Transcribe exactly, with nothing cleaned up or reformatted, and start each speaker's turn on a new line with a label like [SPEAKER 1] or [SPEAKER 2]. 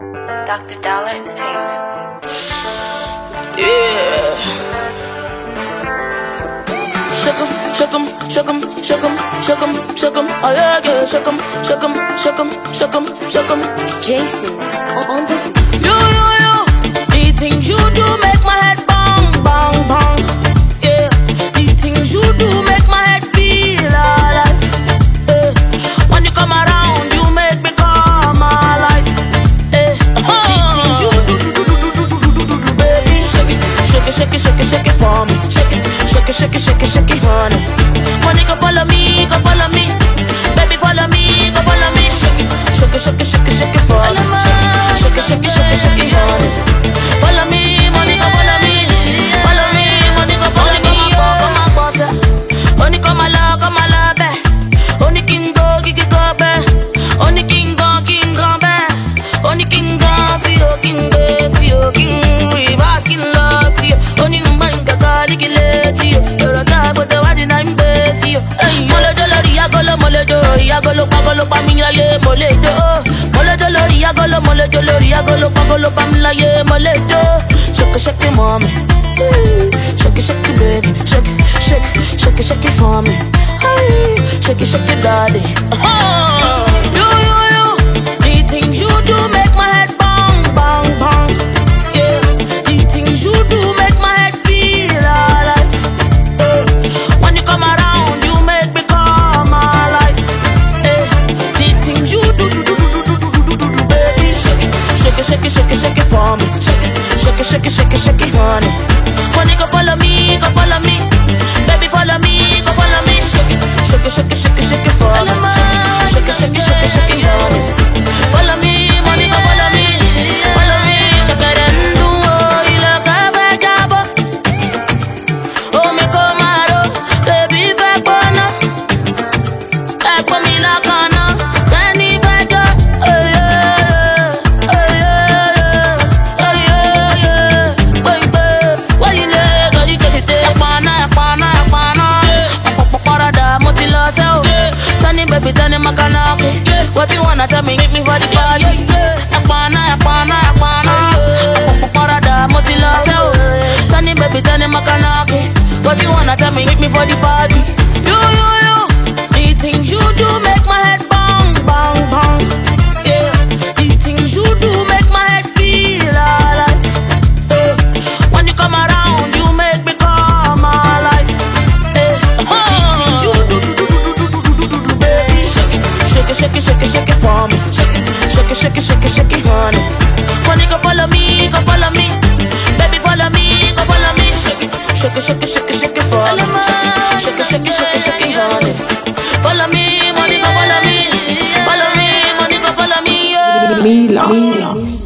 [SPEAKER 1] Doctor Dollar Entertainment.
[SPEAKER 2] Yeah. Shook 'em, shook 'em, shook 'em, shook 'em, shook 'em, shook 'em. Oh yeah, yeah. Shook 'em, shook 'em, shook 'em, shook 'em, shook 'em.
[SPEAKER 3] Jason on the
[SPEAKER 2] You, you, you. The things you do make my head bang, bang, bang. Yeah. The things you do make my head feel alive. Yeah. When you come around, you make me come alive. Yeah. Uh-huh. The things you do, do, do, do, do, do, do, do, do, baby. Shake it, shake it, shake it, shake it, shake it for me. Shake it, shake it, shake it, shake it, shake it, honey. Money go follow me, go follow me. Baby, follow me, go follow me. Shake it, shake it, shake it, shake it, shake it for me. Shake it, shake it, shake it, shake it, honey. Follow me, money go follow me. Follow me, money go follow me. Come on, boss. Money come along, come along, be. Only king go, gigi go, be. Only king go, king go, be. Only king go, see you, king go, see you, king. Reverse king love, see you. Only man go, go, gigi let you. You're a guy, but the one in I'm busy. Mole dolori, agolo, mole dolori, agolo, pagolo, pamila, ye, mole do. Mole dolori, agolo, mole dolori, agolo, pagolo, pamila, ye, mole do. Shake it, shake it, mommy. Shake it, shake it, baby. Shake it, shake it, shake it, shake it for me. Hey, shake it, shake it, daddy. Uh-huh. You, you, you. The things you do make my head bang, bang, bang. Yeah. The things you do make my head feel alive. Yeah. When you come around, you make me come alive. Yeah. The things you do, do, do, do, do, do, do, do, do, do, baby. Shake it, shake it, shake it, shake it, shake it for me. Shake it, shake it, shake it, shake it, shake it, honey. Money go follow me, go follow me. Baby, follow me, go follow me. Shake it, shake it, shake it, shake it, shake it for me. Shake it, shake it, shake it, shake it, honey. Follow me, money go follow me. Follow me, shake it and do oh, you look a bad job. Oh, me come out, baby, back on. Back for me like on. Penny back up. Oh yeah, oh yeah, oh yeah, yeah. Baby, why you let go? You get it there. Apana, apana, apana. Parada, moti lost out. Tani baby, tani makanaki. What you wanna tell me? Make me for the party. Apana, apana, apana. Parada, moti lost out. Tani baby, tani makanaki. What you wanna tell me? Make me for the party. You, you, you. The things you do make my head bang, bang, bang. Yeah. The things you do make my head feel alive. Yeah. When you come around, you make me come alive. Yeah. Uh-huh. The things you do, do, do, do, do, do, do, do, do, baby. Shake it, shake it, shake it, shake it, shake it for me. Shake it, shake it, shake it, shake it, shake it, honey. Money go follow me, go follow me. Baby, follow me, go follow me. Shake it, shake it, shake it, shake it, shake it for me. Shake it, shake it, shake it, shake it, honey. Follow me, money go follow me. Follow me, money go follow me. Yeah.
[SPEAKER 3] Mila.